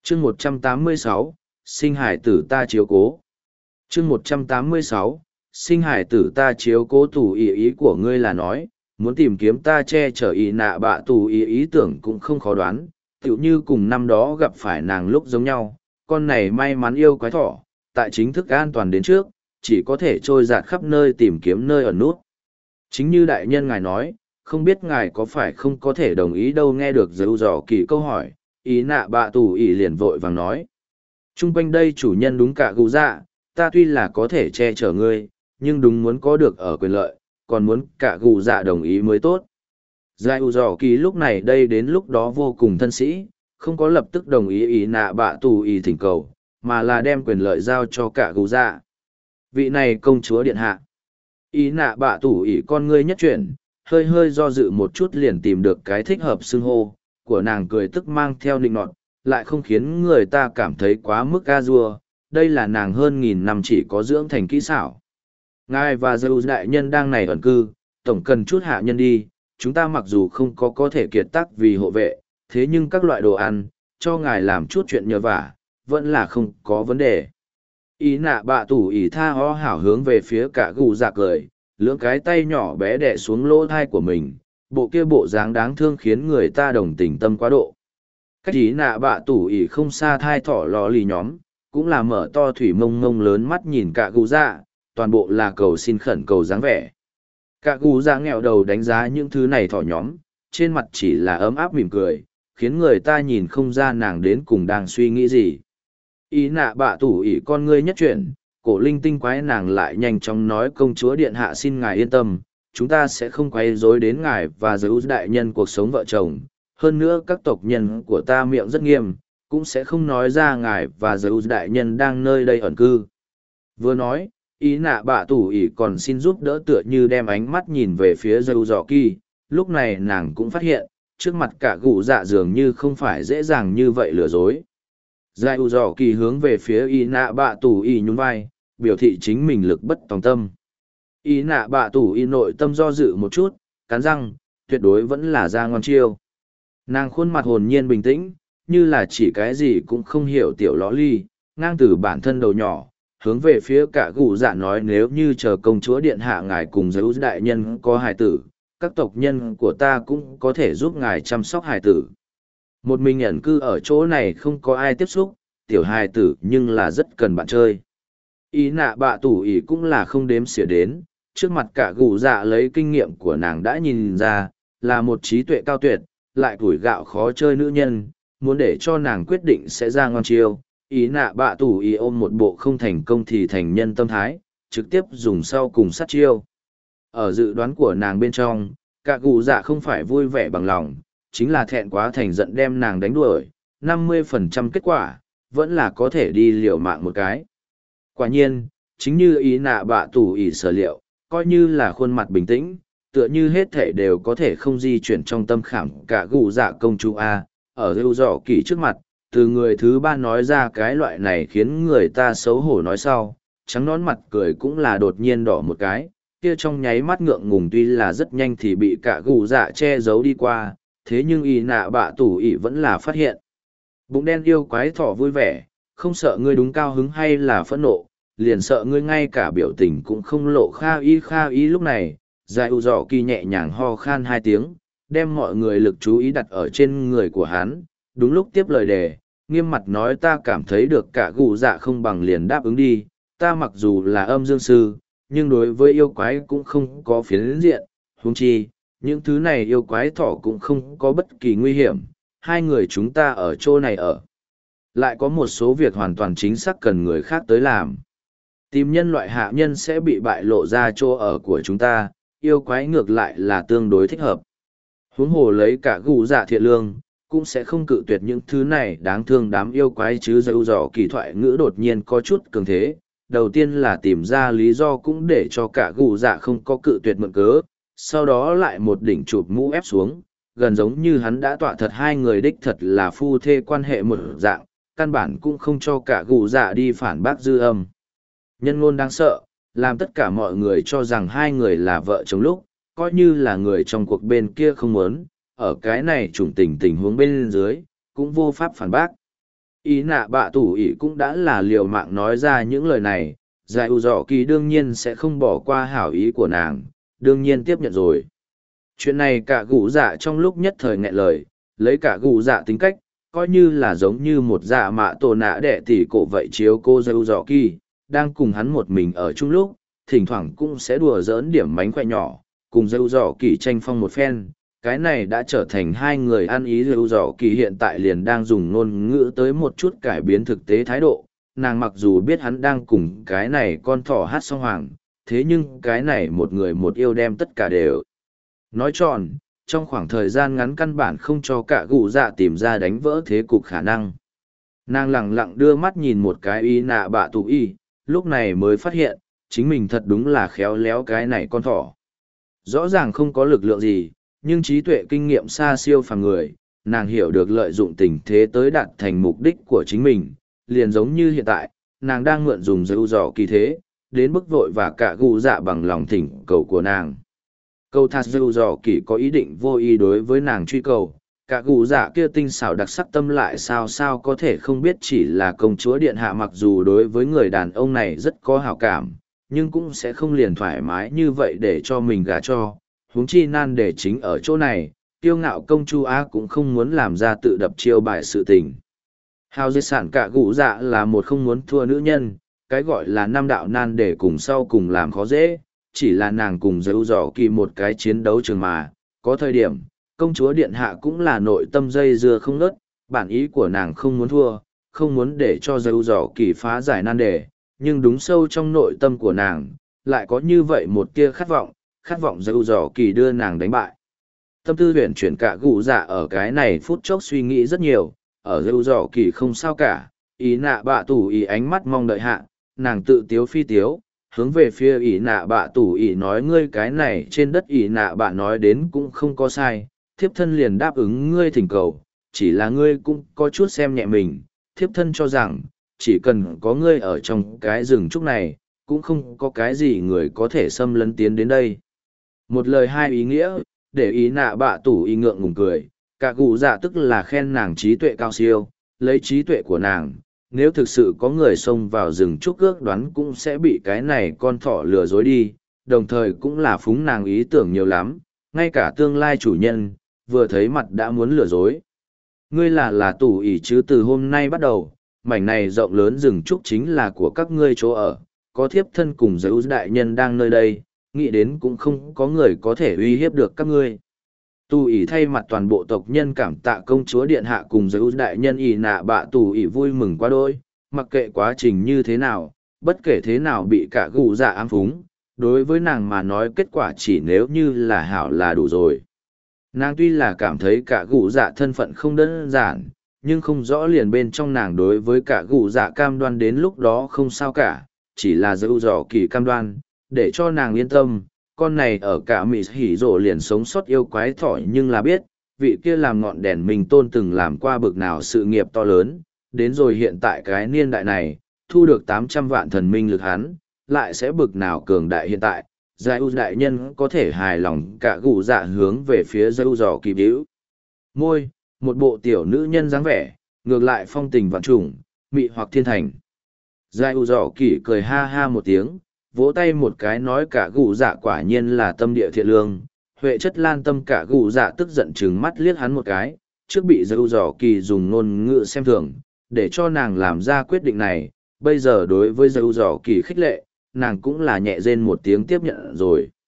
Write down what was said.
chương 186, sinh hải tử ta chiếu cố. chương 186, sinh hải tử ta chiếu cố tù ý của ngươi là nói, muốn tìm kiếm ta che chở ý nạ bạ tù ý tưởng cũng không khó đoán, tựu như cùng năm đó gặp phải nàng lúc giống nhau, con này may mắn yêu quái thỏ, tại chính thức an toàn đến trước, chỉ có thể trôi dạt khắp nơi tìm kiếm nơi ẩn nút. Chính như đại nhân ngài nói, không biết ngài có phải không có thể đồng ý đâu. Nghe được dấu dò kỳ câu hỏi, ý nạ bạ tù ý liền vội vàng nói. Trung quanh đây chủ nhân đúng cả gù dạ, ta tuy là có thể che chở ngươi, nhưng đúng muốn có được ở quyền lợi, còn muốn cả gù dạ đồng ý mới tốt. Giải dò kỳ lúc này đây đến lúc đó vô cùng thân sĩ, không có lập tức đồng ý ý nạ bạ tù ý thỉnh cầu, mà là đem quyền lợi giao cho cả gù dạ. Vị này công chúa điện hạ. Ý nạ bạ tù ý con ngươi nhất chuyển, hơi hơi do dự một chút liền tìm được cái thích hợp xưng hô của nàng, cười tức mang theo nịnh nọt, lại không khiến người ta cảm thấy quá mức ga dua. Đây là nàng hơn 1000 năm chỉ có dưỡng thành kỹ xảo. Ngài và dâu đại nhân đang này ẩn cư, tổng cần chút hạ nhân đi. Chúng ta mặc dù không có thể kiệt tác vì hộ vệ, thế nhưng các loại đồ ăn, cho ngài làm chút chuyện nhờ vả, vẫn là không có vấn đề. Ý nạ bạ tủ ỉ tha ho hảo hướng về phía cả gù dạ cười, lưỡng cái tay nhỏ bé đè xuống lỗ thai của mình, bộ kia bộ dáng đáng thương khiến người ta đồng tình tâm quá độ. Cách ý nạ bạ tủ ỉ không xa thai thỏ lò lì nhóm, cũng là mở to thủy mông mông lớn mắt nhìn cả gù dạ, toàn bộ là cầu xin khẩn cầu dáng vẻ. Cả gù dạ nghẹo đầu đánh giá những thứ này thỏ nhóm, trên mặt chỉ là ấm áp mỉm cười, khiến người ta nhìn không ra nàng đến cùng đang suy nghĩ gì. Ý nạ bạ tủ ỉ con ngươi nhất chuyển, cổ linh tinh quái nàng lại nhanh chóng nói, công chúa điện hạ xin ngài yên tâm, chúng ta sẽ không quay rối đến ngài và giới đại nhân cuộc sống vợ chồng. Hơn nữa các tộc nhân của ta miệng rất nghiêm, cũng sẽ không nói ra ngài và giới đại nhân đang nơi đây ẩn cư. Vừa nói, ý nạ bạ tủ ỉ còn xin giúp đỡ, tựa như đem ánh mắt nhìn về phía dâu dò kỳ. Lúc này nàng cũng phát hiện, trước mặt cả gù dạ dường như không phải dễ dàng như vậy lừa dối. Giải ủ dò kỳ hướng về phía y nạ bạ tù y nhún vai, biểu thị chính mình lực bất tòng tâm. Y nạ bạ tù y nội tâm do dự một chút, cắn răng, tuyệt đối vẫn là ra ngon chiêu. Nàng khuôn mặt hồn nhiên bình tĩnh, như là chỉ cái gì cũng không hiểu tiểu ló ly, ngang từ bản thân đầu nhỏ, hướng về phía cả gù dạ nói, nếu như chờ công chúa điện hạ ngài cùng giới đại nhân có hài tử, các tộc nhân của ta cũng có thể giúp ngài chăm sóc hài tử. Một mình ẩn cư ở chỗ này không có ai tiếp xúc, tiểu hài tử nhưng là rất cần bạn chơi. Ý nạ bạ tủ ý cũng là không đếm xỉa đến, trước mặt cả gù dạ lấy kinh nghiệm của nàng đã nhìn ra, là một trí tuệ cao tuyệt, lại củi gạo khó chơi nữ nhân, muốn để cho nàng quyết định sẽ ra ngon chiêu. Ý nạ bạ tủ ý ôm một bộ không thành công thì thành nhân tâm thái, trực tiếp dùng sau cùng sát chiêu. Ở dự đoán của nàng bên trong, cả gù dạ không phải vui vẻ bằng lòng, chính là thẹn quá thành giận đem nàng đánh đuổi, 50% kết quả, vẫn là có thể đi liều mạng một cái. Quả nhiên, chính như ý nạ bạ tủ ỉ sở liệu, coi như là khuôn mặt bình tĩnh, tựa như hết thể đều có thể không di chuyển trong tâm khảm cả gù dạ công chúa A, ở rêu dọ kỳ trước mặt, từ người thứ ba nói ra cái loại này khiến người ta xấu hổ nói sau, trắng nón mặt cười cũng là đột nhiên đỏ một cái, kia trong nháy mắt ngượng ngùng tuy là rất nhanh thì bị cả gù dạ che giấu đi qua, thế nhưng y nạ bạ tủ ỉ vẫn là phát hiện. Bụng đen yêu quái thỏ vui vẻ, không sợ ngươi đúng cao hứng hay là phẫn nộ, liền sợ ngươi ngay cả biểu tình cũng không lộ kha y lúc này. Giải ủ dọ kỳ nhẹ nhàng ho khan 2 tiếng, đem mọi người lực chú ý đặt ở trên người của hắn, đúng lúc tiếp lời đề, nghiêm mặt nói, ta cảm thấy được cả gù dạ không bằng liền đáp ứng đi, ta mặc dù là âm dương sư, nhưng đối với yêu quái cũng không có phiến diện, huống chi, những thứ này yêu quái thỏ cũng không có bất kỳ nguy hiểm, hai người chúng ta ở chỗ này ở. Lại có một số việc hoàn toàn chính xác cần người khác tới làm. Tìm nhân loại hạ nhân sẽ bị bại lộ ra chỗ ở của chúng ta, yêu quái ngược lại là tương đối thích hợp. Huống hồ lấy cả gù dạ thiện lương, cũng sẽ không cự tuyệt những thứ này đáng thương đám yêu quái chứ. Dẫu dò kỳ thoại ngữ đột nhiên có chút cường thế, đầu tiên là tìm ra lý do cũng để cho cả gù dạ không có cự tuyệt mượn cớ, sau đó lại một đỉnh chụp mũ ép xuống, gần giống như hắn đã tọa thật hai người đích thật là phu thê quan hệ một dạng, căn bản cũng không cho cả gù dạ đi phản bác dư âm. Nhân ngôn đáng sợ, làm tất cả mọi người cho rằng hai người là vợ chồng lúc, coi như là người trong cuộc bên kia không muốn, ở cái này trùng tình huống bên dưới, cũng vô pháp phản bác. Ý nạ bạ tủ ỉ cũng đã là liều mạng nói ra những lời này, giải ủ dọ kỳ đương nhiên sẽ không bỏ qua hảo ý của nàng, đương nhiên tiếp nhận rồi. Chuyện này cả gù dạ trong lúc nhất thời nghẹn lời, lấy cả gù dạ tính cách, coi như là giống như một dạ mạ tổ nạ đẻ tỉ cổ vậy chiếu cô giải ủ dọ kỳ, đang cùng hắn một mình ở chung lúc, thỉnh thoảng cũng sẽ đùa giỡn điểm mánh khỏe nhỏ, cùng giải ủ dọ kỳ tranh phong một phen. Cái này đã trở thành hai người ăn ý. Dầu dò kỳ hiện tại liền đang dùng ngôn ngữ tới một chút cải biến thực tế thái độ, nàng mặc dù biết hắn đang cùng cái này con thỏ hát song hoàng, thế nhưng cái này một người một yêu đem tất cả đều nói tròn, trong khoảng thời gian ngắn căn bản không cho cả gù dạ tìm ra đánh vỡ thế cục khả năng. Nàng lẳng lặng đưa mắt nhìn một cái y nạ bạ tù y, lúc này mới phát hiện, chính mình thật đúng là khéo léo cái này con thỏ. Rõ ràng không có lực lượng gì, nhưng trí tuệ kinh nghiệm xa siêu phàm người, nàng hiểu được lợi dụng tình thế tới đạt thành mục đích của chính mình, liền giống như hiện tại, nàng đang mượn dùng dấu dò kỳ thế, đến bức vội và cả gù dạ bằng lòng thỉnh cầu của nàng. Câu thạt dấu dò kỳ có ý định vô ý đối với nàng truy cầu, cả gù dạ kia tinh xảo đặc sắc tâm lại sao sao có thể không biết chỉ là công chúa điện hạ, mặc dù đối với người đàn ông này rất có hảo cảm, nhưng cũng sẽ không liền thoải mái như vậy để cho mình gả cho. Huống chi nan để chính ở chỗ này, tiêu ngạo công chúa Á cũng không muốn làm ra tự đập chiêu bài sự tình. Hào di sản cả gũ dạ là một không muốn thua nữ nhân, cái gọi là năm đạo nan để cùng sau cùng làm khó dễ, chỉ là nàng cùng dấu dò kỳ một cái chiến đấu trường mà, có thời điểm, công chúa điện hạ cũng là nội tâm dây dưa không ngớt, bản ý của nàng không muốn thua, không muốn để cho dấu dò kỳ phá giải nan đề, nhưng đúng sâu trong nội tâm của nàng, lại có như vậy một tia khát vọng dấu dò kỳ đưa nàng đánh bại. Tâm tư huyền chuyển cả gù dạ ở cái này phút chốc suy nghĩ rất nhiều, ở dấu dò kỳ không sao cả, ý nạ bạ tủ ý ánh mắt mong đợi hạ, nàng tự tiếu phi tiếu, hướng về phía ý nạ bạ tủ ý nói ngươi cái này trên đất ý nạ bạ nói đến cũng không có sai, thiếp thân liền đáp ứng ngươi thỉnh cầu, chỉ là ngươi cũng có chút xem nhẹ mình, thiếp thân cho rằng, chỉ cần có ngươi ở trong cái rừng trúc này, cũng không có cái gì người có thể xâm lấn tiến đến đây. Một lời hai ý nghĩa, để ý nạ bạ tủ ý ngượng ngùng cười, cả cụ dạ tức là khen nàng trí tuệ cao siêu, lấy trí tuệ của nàng, nếu thực sự có người xông vào rừng trúc ước đoán cũng sẽ bị cái này con thỏ lừa dối đi, đồng thời cũng là phúng nàng ý tưởng nhiều lắm, ngay cả tương lai chủ nhân, vừa thấy mặt đã muốn lừa dối. Ngươi là tủ ỷ chứ, từ hôm nay bắt đầu, mảnh này rộng lớn rừng trúc chính là của các ngươi chỗ ở, có thiếp thân cùng giới đại nhân đang nơi đây, nghĩ đến cũng không có người có thể uy hiếp được các ngươi. Tù ỷ thay mặt toàn bộ tộc nhân cảm tạ công chúa điện hạ cùng giới đại nhân ỷ nạ bạ tù ỷ vui mừng quá đôi, mặc kệ quá trình như thế nào, bất kể thế nào bị cả gù dạ ám phúng, đối với nàng mà nói kết quả chỉ nếu như là hảo là đủ rồi. Nàng tuy là cảm thấy cả gù dạ thân phận không đơn giản, nhưng không rõ liền bên trong nàng đối với cả gù dạ cam đoan đến lúc đó không sao cả, chỉ là dấu dò kỳ cam đoan, để cho nàng yên tâm, con này ở cả mị hỉ rộ liền sống sót yêu quái thỏ, nhưng là biết, vị kia làm ngọn đèn mình tôn từng làm qua bực nào sự nghiệp to lớn, đến rồi hiện tại cái niên đại này, thu được 800 vạn thần minh lực hắn, lại sẽ bực nào cường đại hiện tại. Giải U đại nhân có thể hài lòng cả gù dạ hướng về phía dâu dò kỳ biểu môi, một bộ tiểu nữ nhân dáng vẻ, ngược lại phong tình vạn trùng, mị hoặc thiên thành. Giải U dò kỳ cười ha ha một tiếng, vỗ tay một cái nói cả gù dạ quả nhiên là tâm địa thiện lương. Huệ chất lan tâm cả gù dạ tức giận trừng mắt liếc hắn một cái, trước bị dâu dò kỳ dùng ngôn ngữ xem thường, để cho nàng làm ra quyết định này, bây giờ đối với dâu dò kỳ khích lệ, nàng cũng là nhẹ rên một tiếng tiếp nhận rồi.